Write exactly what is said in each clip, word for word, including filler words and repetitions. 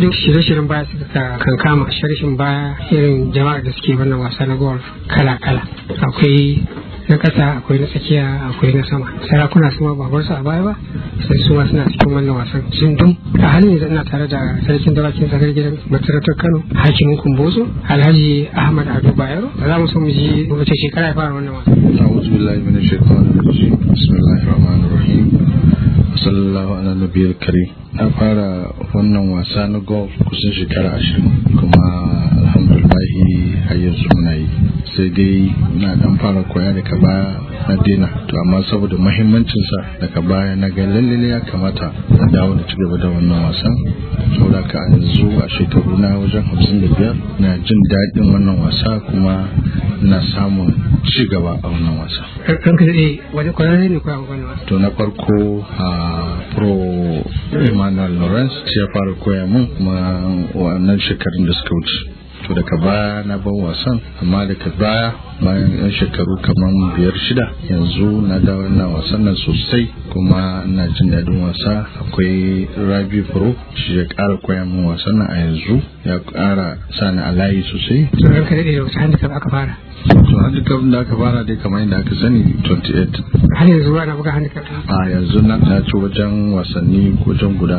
duk shirye-shiryen baya suka kan kama shirshin baya irin jama'ar da suke wannan wasa na golf kala-kala. Akwai na kasa, akwai na tsakiya, akwai na sama. Sarakuna su ma babar su a baya ba sai su ma suna cikin wannan wasan zindum. A halin yanzu ina tare da sarkin dawakin tsakar gidan masarautar Kano, hakimin Kumboso, Alhaji Ahmad Ado Bayero. Za mu so mu ji wace shekara ya fara wannan wasan. A'udhu billahi minash shaitanir rajim. Bismillahir rahmanir rahim. Sallallahu ala nabiyil karim. Na fara wannan wasa na golf kusan shekara ashirin kuma alhamdulillahi har yanzu muna yi. Sai dai na dan fara koya daga baya na dena, to amma saboda muhimmancin sa daga baya na ga lalle ya kamata na dawo da cigaba da wannan wasan. Saboda ka yanzu a shekaru na wajen hamsin da biyar na jin daɗin wannan wasa kuma na samun cigaba a wannan wasa. Ranka dai wani kwararre ne koya wannan wasa? To na farko a pro Emmanuel Lawrence ya fara koya mun kuma wannan shekarun da suka wuce. To daga baya na ban wasan, amma daga baya bayan yan shekaru kamar biyar shida yanzu na da wannan wasan nan sosai kuma ina jin daɗin wasa. Akwai Rabi Pro, shi ya ƙara koya min wasan nan a yanzu, ya ƙara sani a layi sosai. To ranka dai da wasu handicap aka fara? To handicap da aka fara dai kamar yadda aka sani twenty-eight. Har yanzu ana buga handicap? A yanzu na ta ci wajen wasanni wajen guda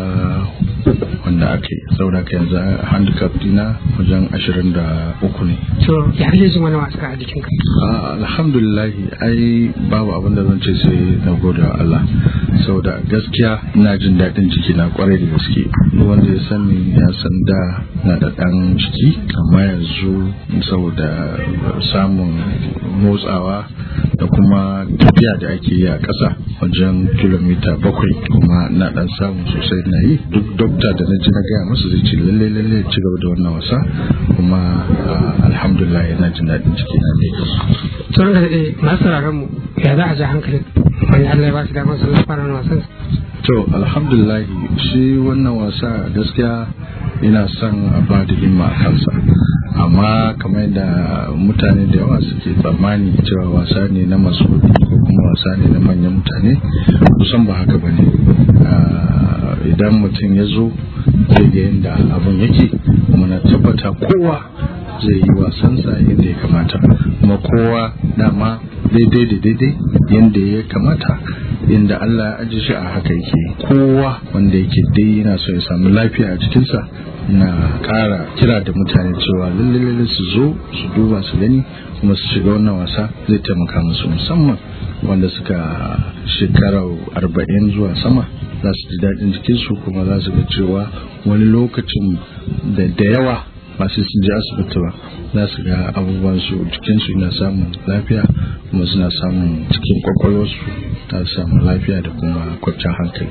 wanda aka yi, saboda ka yanzu handicap dina wajen ashirin da uku ne. To ya kake jin wani wasa a jikinka? Alhamdulillahi, ai babu abin da zan ce sai na gode wa Allah, saboda gaskiya ina jin daɗin jiki na kwarai da gaske. Wanda ya sani ya san da na da ɗan jiki, amma yanzu saboda samun motsawa da kuma tafiya da ake yi a ƙasa wajen kilomita bakwai kuma na ɗan samu sosai na yi. Duk dokta da na ji na gaya masa zai ce lalle lalle ci gaba da wannan wasa kuma alhamdulillah yana jin daɗin jiki na ne. To ranka dai masu sauraron mu ya za a ja hankalin wani Allah ya ba shi damar sallar fara wannan wasan? To alhamdulillah shi wannan wasa gaskiya ina son a ba da himma a kansa, amma kamar yadda mutane da yawa suke tsammani cewa wasa ne na masu kuɗi ko kuma wasa ne na manyan mutane, kusan ba haka ba ne. Idan mutum ya zo zai ga yadda abin yake, kuma na tabbata kowa zai yi wasansa yadda ya kamata, kuma kowa dama daidai da daidai yadda ya kamata, yadda Allah ya ajiye shi a haka yake. Kowa wanda yake dai yana so ya samu lafiya a cikinsa, na ƙara kira da mutane cewa lalle lalle su zo su duba su gani kuma su shiga wannan wasa, zai taimaka musu, musamman wanda suka shekara arba'in zuwa sama za su ji daɗin jikinsu kuma za su ga cewa wani lokacin da da yawa ba sai sun je asibiti ba, za su ga abubuwan su jikinsu yana samun lafiya kuma suna samun cikin kwakwalwarsu ta samun lafiya da kuma kwanciyar hankali.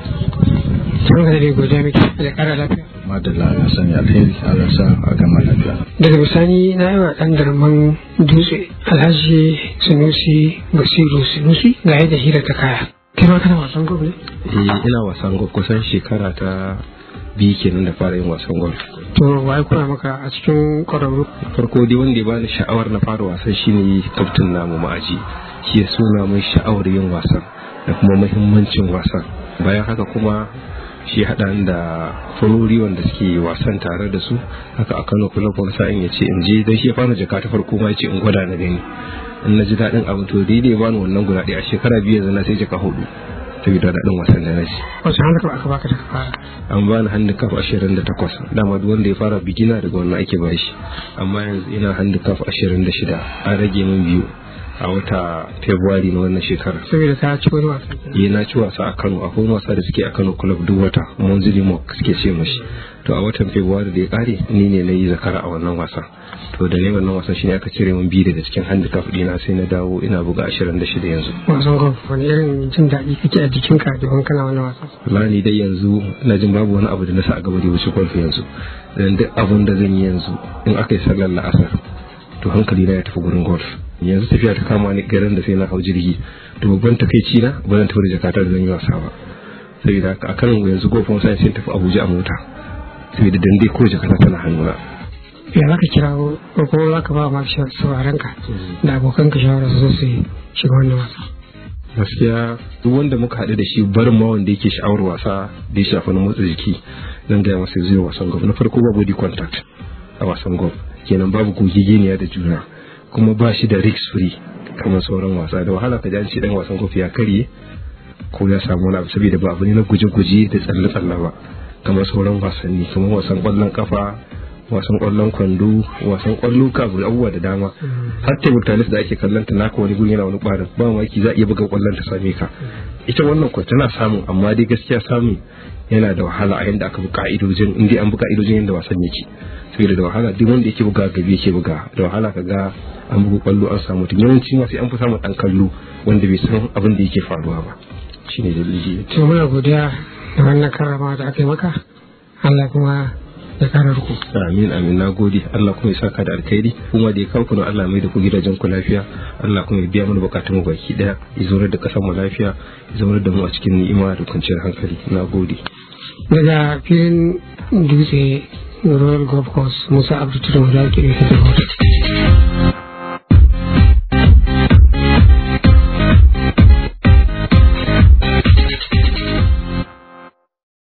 Sun ga dai godiya miki da ƙara lafiya. Madalla, ya sanya alheri, Allah sa a gama lafiya. Daga bisani na yi wa ɗan darman dutse Alhaji Sunusi Basiru Sunusi ga yadda hira ta kaya. Kai ma kana wasan golf ne? Eh, ina wasan golf kusan shekara ta biyu kenan da fara yin wasan golf. To wai kuna maka a cikin ƙwararru? Farko dai wanda ya bani sha'awar na fara wasan shine kaftin namu Ma'aji, shi ya suna mai sha'awar yin wasan da kuma muhimmancin wasan. Bayan haka kuma shi haɗa da farori wanda suke wasan tare da su, haka a Kano Club wani sa'in ya ce in je, dan shi ya fara jaka ta farko ma ya ce in gwada na gani. In na ji daɗin abin to daidai bani wannan guda ɗaya, a shekara biyu yanzu na sai jaka hudu saboda daɗin wasan da na ji. Wace handicap aka baka daga fara? An bani handicap ashirin da takwas, dama duk wanda ya fara bigina daga wannan ake ba shi, amma yanzu ina handicap ashirin da shida, an rage min biyu a wata February na wannan shekarar. Saboda ka ci wani wasa? Eh, na ci wasa a Kano, akwai wasa da suke a Kano Club duk wata, Monzili Mock suke ce mashi. To a watan February da ya kare ni ne na yi zakara a wannan wasa. To da ne wannan wasan shine aka cire min biyu daga cikin handicap ɗina, sai na dawo ina buga ashirin da shida yanzu. Wasan golf wani irin jin daɗi kake a jikinka domin kana wannan wasan? Lani dai yanzu na jin babu wani abu da na sa a gaba da wuce golf yanzu. Dan duk abun da zan yi yanzu in aka yi sallar la'asar to hankali na ya tafi gurin golf. Yanzu tafiya ta kama ni garin da sai na hau jirgi, to babban takeici na ba zan tafi da jakata da zan yi wasa ba, saboda a Kano yanzu golf wani sai tafi Abuja a mota, saboda dan dai ko jakata tana hannuna. Ya za ka kira ko kuma za ka ba ma sauraron ka da abokan ka shawara su zo su shiga wannan wasa? Gaskiya duk wanda muka haɗu da shi barin ma wanda yake sha'awar wasa da ya shafi na motsa jiki, zan gaya masa zai wasan golf. Na farko ba body contact a wasan golf, kenan babu gogegeniya da juna, kuma ba shi da risk free kamar sauran wasa. Da wahala ka ji an ce dan wasan golf ya karye ko ya samu wani abu, saboda ba abu ne na guje-guje da tsalle-tsalle ba kamar sauran wasanni, kamar wasan kwallon kafa, wasan kwallon kwando, wasan kwallo kabu abubuwa da dama. Har table tennis da ake kallon ta naka wani gurin yana wani barin ba maki za a iya buga kwallon ta same ka. Ita wannan kwa tana samun, amma dai gaskiya samun yana da wahala a yanda aka bi ka'idojin, in dai an bi ka'idojin yanda wasan yake. Saboda da wahala duk wanda yake buga gabi yake buga, da wahala ka ga an buga kwallo an samu tun yawanci ma sai an fi samun dan kallo wanda bai san abin da yake faruwa ba. Shine dalili. To muna godiya da wannan karama da aka yi maka, Allah kuma ya kare ku. Amin amin, na gode. Allah kuma ya saka da alkhairi, kuma da ya kawo ku Allah mai da ku gidajen ku lafiya. Allah kuma ya biya mana bukatun mu baki daya, ya zaurar da kasar mu lafiya, ya zaurar da mu a cikin ni'ima da kwanciyar hankali. Na gode. Daga filin dutse Royal Golf Course, Musa Abdul Tudun da ke da